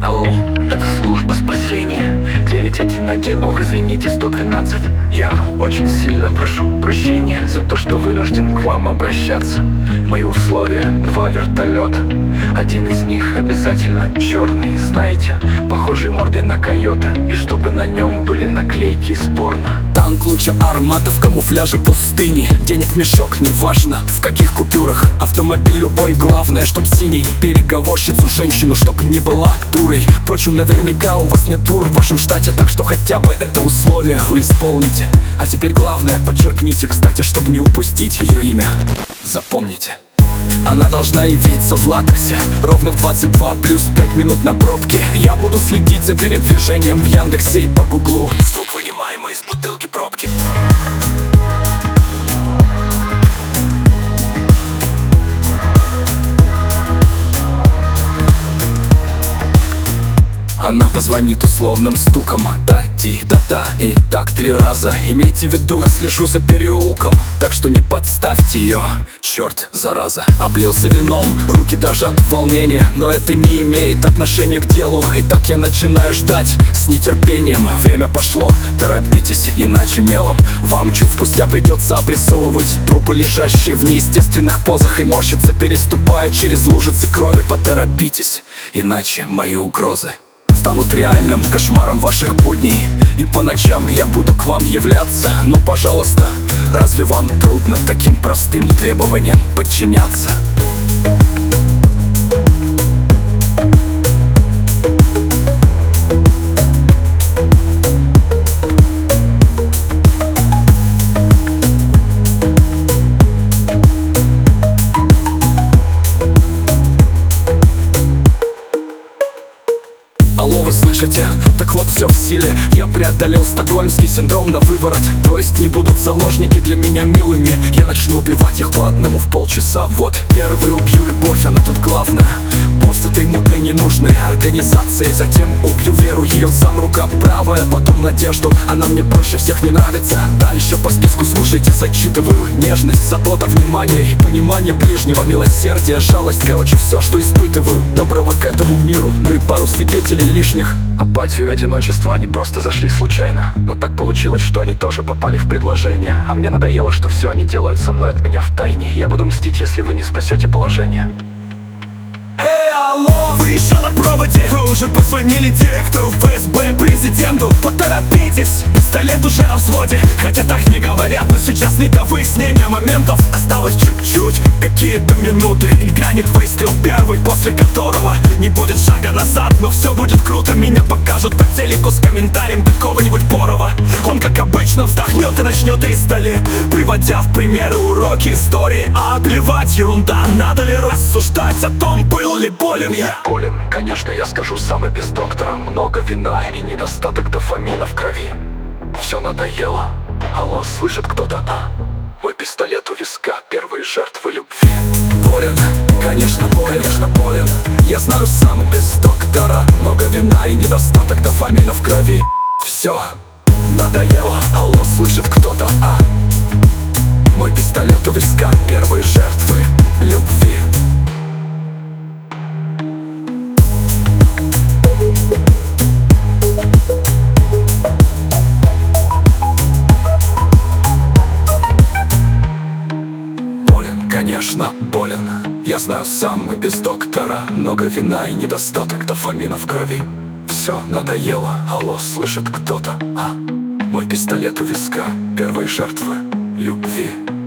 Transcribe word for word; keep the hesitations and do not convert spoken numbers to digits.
Алло, это служба спасения девять один один, ох, извините, сто двенадцать. Я очень сильно прошу прощения за то, что вынужден к вам обращаться. Мои условия: два вертолета. Один из них обязательно черный, знаете, похожий мордой на койота, и чтобы на нем были наклейки из порно. Танк лучше армата в камуфляже пустыни. Денег мешок, неважно в каких купюрах. Автомобиль любой, главное, чтоб синий. Переговорщицу женщину, чтоб не была дурой. Впрочем, наверняка у вас нет тур в вашем штате, так что хотя бы это условие вы исполните. А теперь главное, подчеркните, кстати, чтобы не упустить ее имя. Запомните, она должна явиться в латексе ровно в двадцать два плюс пять минут на пробке. Я буду следить за передвижением в Яндексе и по Гуглу. Звук, вынимаемый из бутылки пробки. Она позвонит условным стуком. Да-ти, да-да, и так три раза. Имейте в виду, я слежу за переулком, так что не подставьте ее. Черт, зараза, облился вином, руки даже от волнения. Но это не имеет отношения к делу. И так я начинаю ждать с нетерпением. Время пошло, торопитесь, иначе мелом вам чуть спустя придется обрисовывать трупы, лежащие в неестественных позах, и морщиться, переступая через лужицы крови. Поторопитесь, иначе мои угрозы станут реальным кошмаром ваших будней. И по ночам я буду к вам являться. Но, пожалуйста, разве вам трудно таким простым требованиям подчиняться? Алло, вы слышите? Так вот, все в силе. Я преодолел стокгольмский синдром на выворот. То есть не будут заложники для меня милыми. Я начну убивать их по одному в полчаса. Вот, первый убью любовь, она тут главная. Босс этой мутной ненужной организации. Затем убью веру, ее сам рука правая. Потом надежду, она мне больше всех не нравится. Дальше по списку слушайте, зачитываю. Нежность, забота, внимание и понимание ближнего, милосердие, жалость. Короче, все, что испытываю. Доброго к этому миру. Ну и пару свидетелей лишних. Апатию и одиночество они просто зашли случайно. Но так получилось, что они тоже попали в предложение. А мне надоело, что все они делают со мной от меня в тайне. Я буду мстить, если вы не спасете положение. Эй, алло, вы еще на проводе? Вы уже позвонили директору эф эс бэ, президенту? Поторопитесь, пистолет уже на взводе. Хотя так не говорят, но сейчас не до выяснения моментов. Осталось чуть-чуть, какие-то минуты, и грянет выстрел первый, после которого не будет шага назад. Но все будет круто, меня покажут по телеку с комментарием какого-нибудь Борова. Он, как обычно, вдохнет и начнет издали, приводя в примеры уроки истории. А плевать, ерунда, надо ли рассуждать о том, был ли болен я? Болен, конечно, я скажу сам и без доктора. Много вина и недостаток дофамина в крови. Все надоело. Алло, слышит кто-то? А? Мой пистолет у виска, первые жертвы любви. Болен, конечно, болен, конечно, болен. Я знаю сам и без доктора. Много вина и недостаток дофамина в крови. Все надоело. Алло, слышит кто-то? А? Мой пистолет у виска, первые жертвы любви. Конечно, болен. Я знаю сам и без доктора. Много вина и недостаток дофамина в крови. Все надоело. Алло, слышит кто-то? А? Мой пистолет у виска, первой жертвы любви.